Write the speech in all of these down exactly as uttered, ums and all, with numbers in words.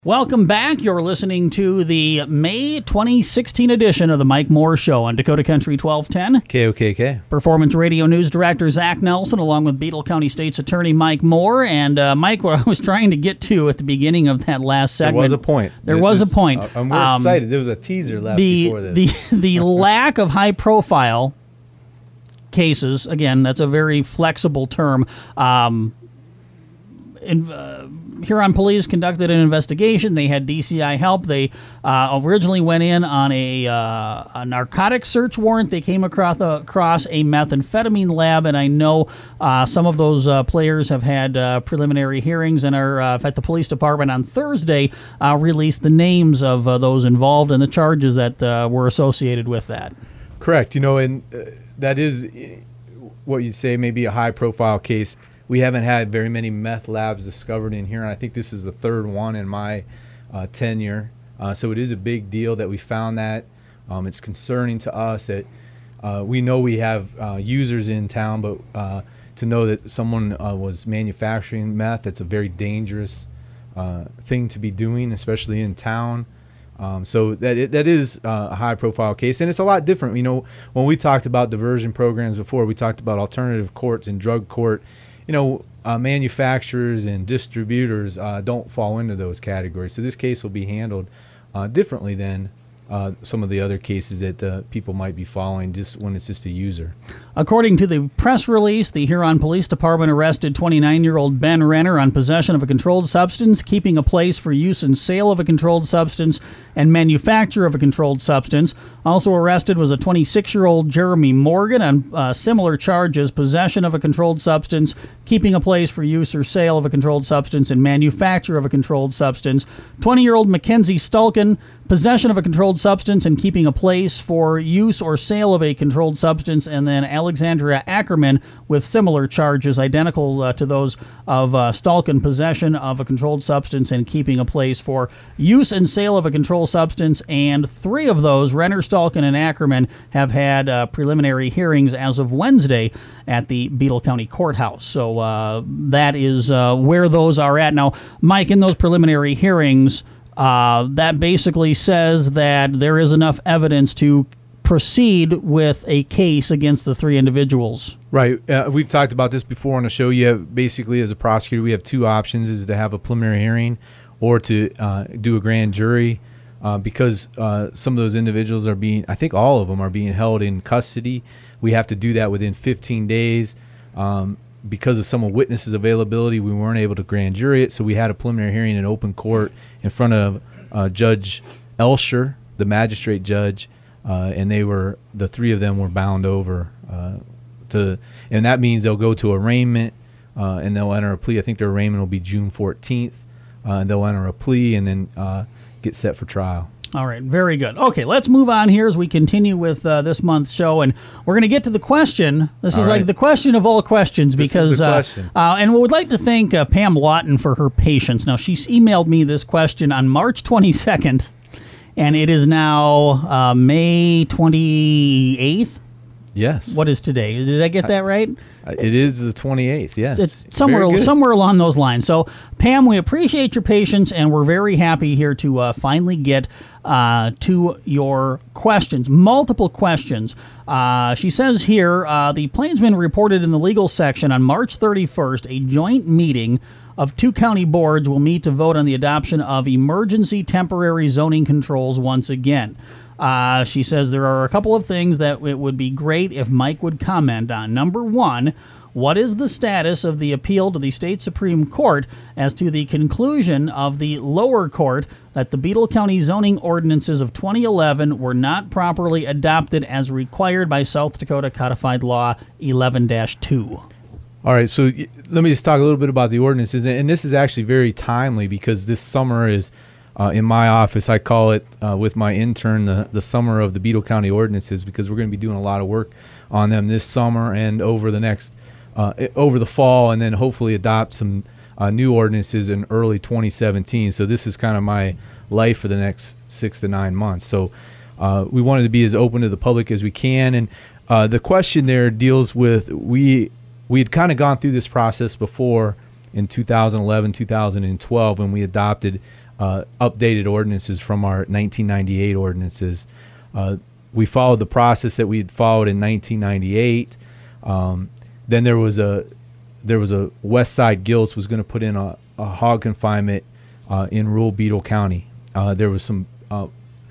Welcome back. You're listening to the May twenty sixteen edition of the Mike Moore Show on Dakota Country twelve ten. K O K K. Performance Radio News Director Zach Nelson, along with Beetle County State's Attorney Mike Moore. And uh, Mike, what I was trying to get to at the beginning of that last segment. There was a point. There was this, a point. I'm more um, excited. There was a teaser left the, before this. The, the lack of high-profile cases, again, that's a very flexible term, um, in, uh, Huron police conducted an investigation. They had D C I help. They uh, originally went in on a, uh, a narcotic search warrant. They came across a, across a methamphetamine lab, and I know uh, some of those uh, players have had uh, preliminary hearings and are uh, at the police department on Thursday uh, released the names of uh, those involved and the charges that uh, were associated with that. Correct. You know, and uh, that is what you say maybe a high-profile case. We haven't had very many meth labs discovered in here, and I think this is the third one in my uh, tenure. Uh, so it is a big deal that we found that. Um, it's concerning to us that uh, we know we have uh, users in town, but uh, to know that someone uh, was manufacturing meth, it's a very dangerous uh, thing to be doing, especially in town. Um, so that it, that is uh, a high-profile case, and it's a lot different. You know, when we talked about diversion programs before, we talked about alternative courts and drug court. You know, uh, manufacturers and distributors uh, don't fall into those categories. So this case will be handled uh, differently than uh, some of the other cases that uh, people might be following just when it's just a user. According to the press release, the Huron Police Department arrested twenty-nine-year-old Ben Renner on possession of a controlled substance, keeping a place for use and sale of a controlled substance, and manufacture of a controlled substance. Also arrested was a twenty-six-year-old Jeremy Morgan on uh, similar charges: possession of a controlled substance, keeping a place for use or sale of a controlled substance, and manufacture of a controlled substance. twenty-year-old Mackenzie Stulkin, possession of a controlled substance and keeping a place for use or sale of a controlled substance, and then Alexandria Ackerman with similar charges, identical uh, to those of uh, Stulkin, possession of a controlled substance and keeping a place for use and sale of a controlled substance. And three of those, Renner, Stulkin, and Ackerman, have had uh, preliminary hearings as of Wednesday at the Beetle County Courthouse. So uh, that is uh, where those are at. Now, Mike, in those preliminary hearings, uh, that basically says that there is enough evidence to proceed with a case against the three individuals. Right. Uh, we've talked about this before on the show. You have basically, as a prosecutor, we have two options: is to have a preliminary hearing or to uh, do a grand jury, uh, because uh, some of those individuals are being, I think all of them are being held in custody. We have to do that within fifteen days. Um, because of some of witnesses' availability, we weren't able to grand jury it, so we had a preliminary hearing in open court in front of uh, Judge Elsher, the magistrate judge. Uh, and they were, the three of them were bound over uh, to, and that means they'll go to arraignment uh, and they'll enter a plea. I think their arraignment will be June fourteenth, uh, and they'll enter a plea and then uh, get set for trial. All right, very good. Okay, let's move on here as we continue with uh, this month's show, and we're going to get to the question. This all is right. like the question of all questions, because, this is the question. Uh, uh, and we would like to thank uh, Pam Lawton for her patience. Now, she's emailed me this question on March twenty-second. And it is now uh, May twenty-eighth? Yes. What is today? Did I get that right? It is the twenty-eighth, yes. It's somewhere somewhere along those lines. So, Pam, we appreciate your patience, and we're very happy here to uh, finally get uh, to your questions. Multiple questions. Uh, she says here, uh, the Plainsman reported in the legal section on March thirty-first a joint meeting of two county boards will meet to vote on the adoption of emergency temporary zoning controls once again. Uh, she says there are a couple of things that it would be great if Mike would comment on. Number one, what is the status of the appeal to the state Supreme Court as to the conclusion of the lower court that the Beetle County zoning ordinances of twenty eleven were not properly adopted as required by South Dakota Codified Law eleven dash two? All right, so let me just talk a little bit about the ordinances, and this is actually very timely because this summer is, uh, in my office, I call it uh, with my intern the, the summer of the Beetle County ordinances, because we're going to be doing a lot of work on them this summer and over the next, uh, over the fall, and then hopefully adopt some uh, new ordinances in early twenty seventeen. So this is kind of my life for the next six to nine months. So uh, we wanted to be as open to the public as we can, and uh, the question there deals with we. We had kind of gone through this process before in two thousand eleven, two thousand twelve when we adopted uh, updated ordinances from our nineteen ninety-eight ordinances. Uh, we followed the process that we had followed in nineteen ninety-eight. Um, then there was a there was a West Side Gilts was going to put in a, a hog confinement uh, in rural Beadle County. Uh, there was some uh,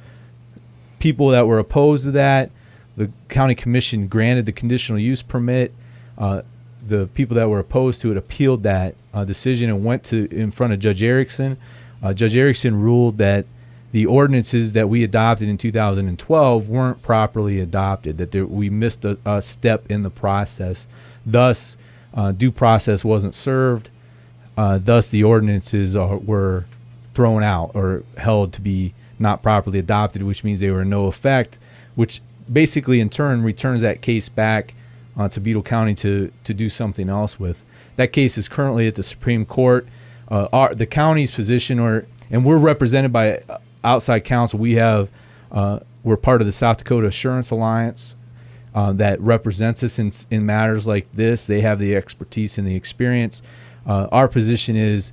people that were opposed to that. The county commission granted the conditional use permit. Uh, the people that were opposed to it appealed that uh, decision and went to in front of Judge Erickson. Uh, Judge Erickson ruled that the ordinances that we adopted in two thousand twelve weren't properly adopted, that there, we missed a, a step in the process. Thus, uh, due process wasn't served. Uh, thus, the ordinances are, were thrown out or held to be not properly adopted, which means they were in no effect, which basically in turn returns that case back uh, to Beadle County to, to do something else with. That case is currently at the Supreme Court. Uh, our, the county's position, or and we're represented by outside counsel. We have uh, we're part of the South Dakota Assurance Alliance uh, that represents us in in matters like this. They have the expertise and the experience. Uh, our position is,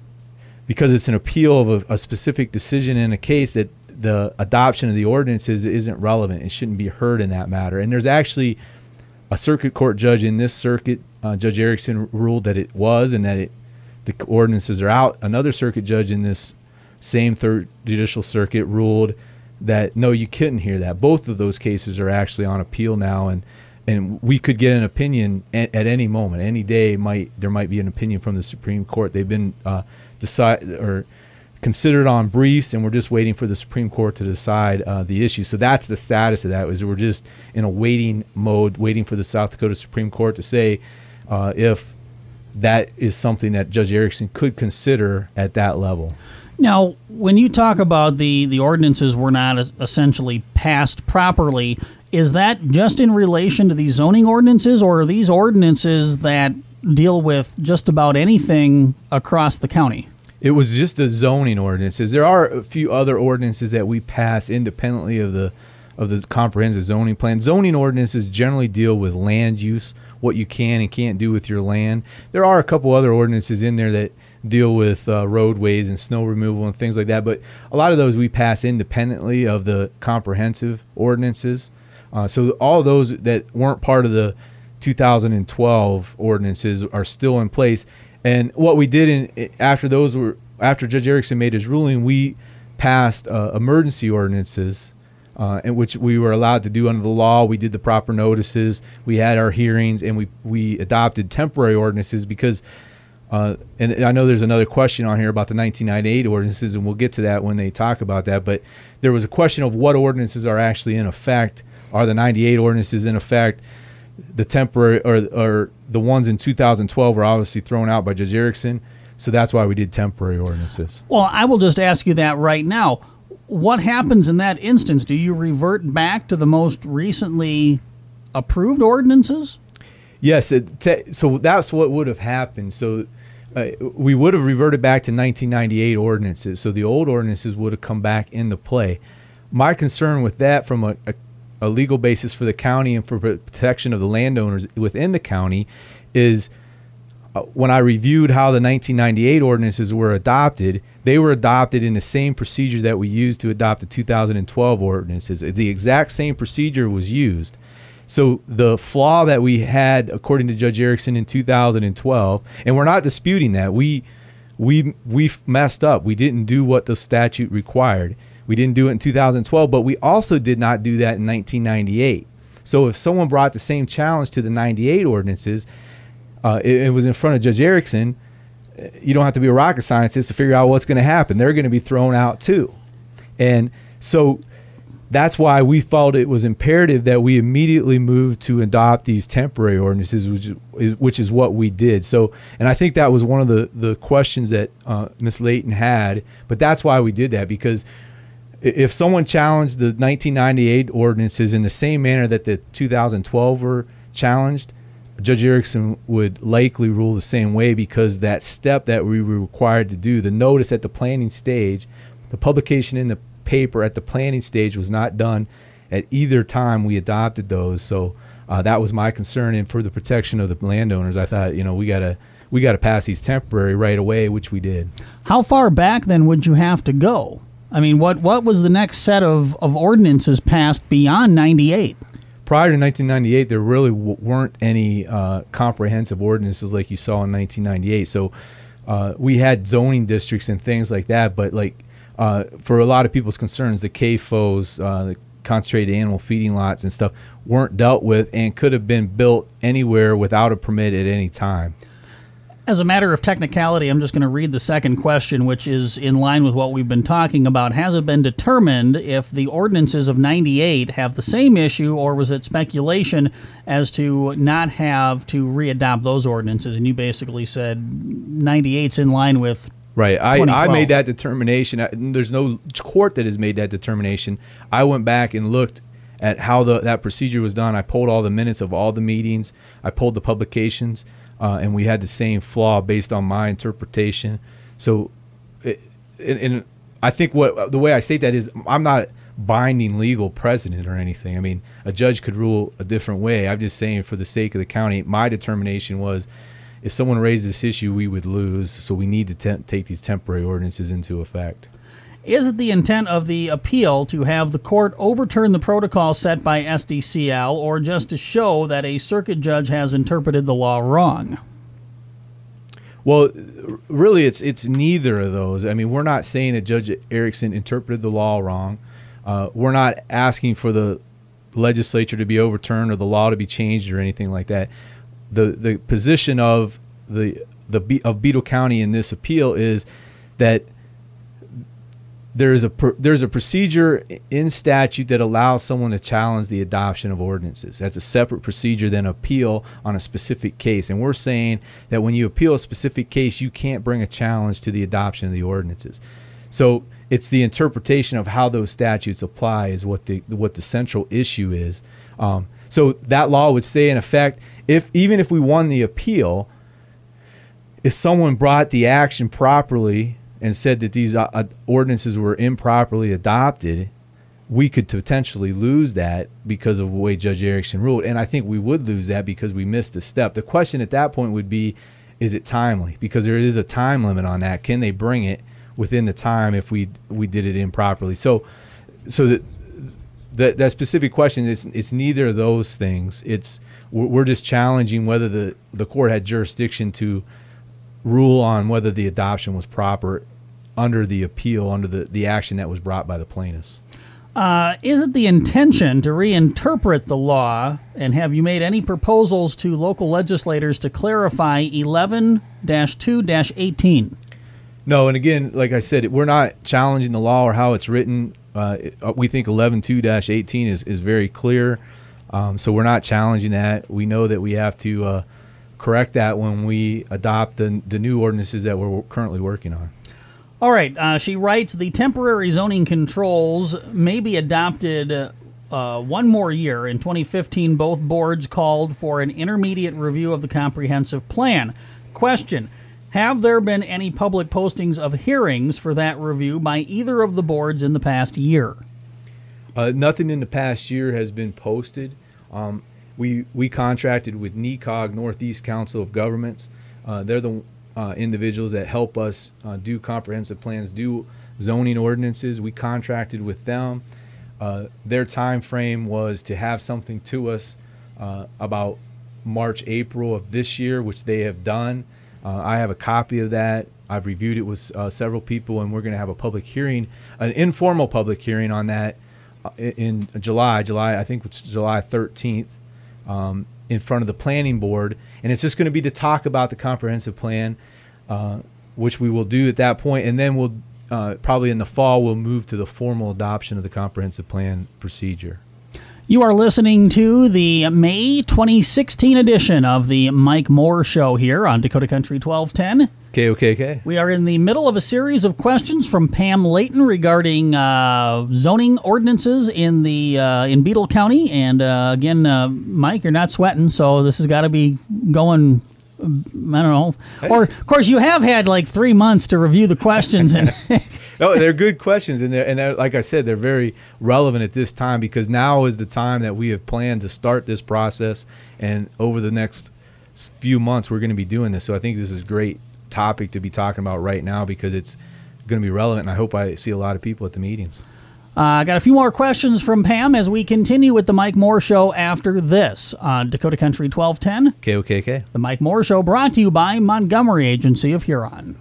because it's an appeal of a, a specific decision in a case, that the adoption of the ordinances isn't relevant. It shouldn't be heard in that matter. And there's actually a circuit court judge in this circuit, uh, Judge Erickson, ruled that it was, and that it the ordinances are out. Another circuit judge in this same third judicial circuit ruled that no, you couldn't hear that. Both of those cases are actually on appeal now, and and we could get an opinion at, at any moment, any day. Might there might be an opinion from the Supreme Court. They've been uh, decide or considered on briefs, and we're just waiting for the Supreme Court to decide uh, the issue. So that's the status of that. Is we're just in a waiting mode, waiting for the South Dakota Supreme Court to say uh, if that is something that Judge Erickson could consider at that level. Now, when you talk about the, the ordinances were not essentially passed properly, is that just in relation to these zoning ordinances, or are these ordinances that deal with just about anything across the county? It was just the zoning ordinances. There are a few other ordinances that we pass independently of the of the comprehensive zoning plan. Zoning ordinances generally deal with land use, what you can and can't do with your land. There are a couple other ordinances in there that deal with uh, roadways and snow removal and things like that, but a lot of those we pass independently of the comprehensive ordinances. Uh, so all of those that weren't part of the two thousand twelve ordinances are still in place. And what we did in after those were after Judge Erickson made his ruling, we passed uh, emergency ordinances, uh, in which we were allowed to do under the law. We did the proper notices, we had our hearings, and we we adopted temporary ordinances because. Uh, and I know there's another question on here about the nineteen ninety-eight ordinances, and we'll get to that when they talk about that. But there was a question of what ordinances are actually in effect. Are the ninety-eight ordinances in effect? The temporary or or the ones in two thousand twelve were obviously thrown out by Judge Erickson, so that's why we did temporary ordinances. Well, I will just ask you that right now. What happens in that instance? Do you revert back to the most recently approved ordinances? Yes, it te- so that's what would have happened. So uh, we would have reverted back to nineteen ninety-eight ordinances. So the old ordinances would have come back into play. My concern with that, from a, a, a legal basis for the county and for protection of the landowners within the county, is uh, when I reviewed how the nineteen ninety-eight ordinances were adopted, they were adopted in the same procedure that we used to adopt the two thousand twelve ordinances. The exact same procedure was used. So the flaw that we had, according to Judge Erickson, in two thousand twelve, and we're not disputing that, we we we messed up. We didn't do what the statute required. We didn't do it in two thousand twelve, but we also did not do that in nineteen ninety-eight. So if someone brought the same challenge to the ninety-eight ordinances, uh, it, it was in front of Judge Erickson, you don't have to be a rocket scientist to figure out what's going to happen. They're going to be thrown out too. And so that's why we felt it was imperative that we immediately move to adopt these temporary ordinances, which is, which is what we did. So, and I think that was one of the, the questions that uh, Miz Layton had, but that's why we did that, because if someone challenged the nineteen ninety-eight ordinances in the same manner that the two thousand twelve were challenged, Judge Erickson would likely rule the same way, because that step that we were required to do, the notice at the planning stage, the publication in the paper at the planning stage, was not done at either time we adopted those. So uh, that was my concern, and for the protection of the landowners, I thought, you know, we gotta we gotta pass these temporary right away, which we did. How far back then would you have to go? I mean, what, what was the next set of, of ordinances passed beyond ninety-eight? Prior to nineteen ninety-eight, there really w- weren't any uh, comprehensive ordinances like you saw in nineteen ninety-eight. So uh, we had zoning districts and things like that, but like uh, for a lot of people's concerns, the C A F Os, uh, the concentrated animal feeding lots and stuff, weren't dealt with and could have been built anywhere without a permit at any time. As a matter of technicality, I'm just going to read the second question, which is in line with what we've been talking about. Has it been determined if the ordinances of ninety-eight have the same issue, or was it speculation as to not have to readopt those ordinances? And you basically said ninety-eight's in line with Right. I, I made that determination. I, there's no court that has made that determination. I went back and looked at how the, that procedure was done. I pulled all the minutes of all the meetings. I pulled the publications. Uh, and we had the same flaw based on my interpretation. So, it, and, and I think what the way I state that is I'm not binding legal precedent or anything. I mean, a judge could rule a different way. I'm just saying for the sake of the county, my determination was if someone raised this issue, we would lose. So we need to te- take these temporary ordinances into effect. Is it the intent of the appeal to have the court overturn the protocol set by S D C L, or just to show that a circuit judge has interpreted the law wrong? Well, really, it's it's neither of those. I mean, we're not saying that Judge Erickson interpreted the law wrong. Uh, we're not asking for the legislature to be overturned or the law to be changed or anything like that. The the position of the the of Beetle County in this appeal is that There's a there's a procedure in statute that allows someone to challenge the adoption of ordinances. That's a separate procedure than appeal on a specific case. And we're saying that when you appeal a specific case, you can't bring a challenge to the adoption of the ordinances. So it's the interpretation of how those statutes apply is what the what the central issue is. Um, so that law would stay in effect if even if we won the appeal, if someone brought the action properly and said that these uh, ordinances were improperly adopted, we could potentially lose that because of the way Judge Erickson ruled. And I think we would lose that because we missed a step. The question at that point would be, is it timely? Because there is a time limit on that. Can they bring it within the time if we we did it improperly? So so that that, that specific question, is it's neither of those things. It's we're, we're just challenging whether the, the court had jurisdiction to rule on whether the adoption was proper under the appeal, under the, the action that was brought by the plaintiffs. Uh, is it the intention to reinterpret the law, and have you made any proposals to local legislators to clarify eleven dash two dash eighteen? No, and again, like I said, we're not challenging the law or how it's written. Uh, we think eleven two dash eighteen is, is very clear, um, so we're not challenging that. We know that we have to uh, correct that when we adopt the, the new ordinances that we're currently working on. All right. Uh, she writes, the temporary zoning controls may be adopted uh, one more year. In twenty fifteen, both boards called for an intermediate review of the comprehensive plan. Question, have there been any public postings of hearings for that review by either of the boards in the past year? Uh, nothing in the past year has been posted. Um, we we contracted with N E C O G, Northeast Council of Governments. Uh, they're the uh, individuals that help us uh, do comprehensive plans, do zoning ordinances. We contracted with them. Uh, their time frame was to have something to us uh, about March, April of this year, which they have done. Uh, I have a copy of that. I've reviewed it with uh, several people, and we're going to have a public hearing, an informal public hearing on that uh, in July. July, I think it's July thirteenth, um, in front of the planning board, and it's just going to be to talk about the comprehensive plan, uh, which we will do at that point, and then we'll uh, probably in the fall we'll move to the formal adoption of the comprehensive plan procedure. You are listening to the May twenty sixteen edition of the Mike Moore Show here on Dakota Country twelve ten. K O K K. We are in the middle of a series of questions from Pam Layton regarding uh, zoning ordinances in the uh, in Beetle County. And uh, again, uh, Mike, you're not sweating, so this has got to be going, I don't know. Hey. Or, of course, you have had like three months to review the questions. and No, they're good questions, and they're, and they're, like I said, they're very relevant at this time because now is the time that we have planned to start this process, and over the next few months we're going to be doing this. So I think this is great topic to be talking about right now because it's going to be relevant, and I hope I see a lot of people at the meetings. I uh, got a few more questions from Pam as we continue with the Mike Moore Show after this on Dakota Country twelve ten. K O K K. The Mike Moore Show brought to you by Montgomery Agency of Huron.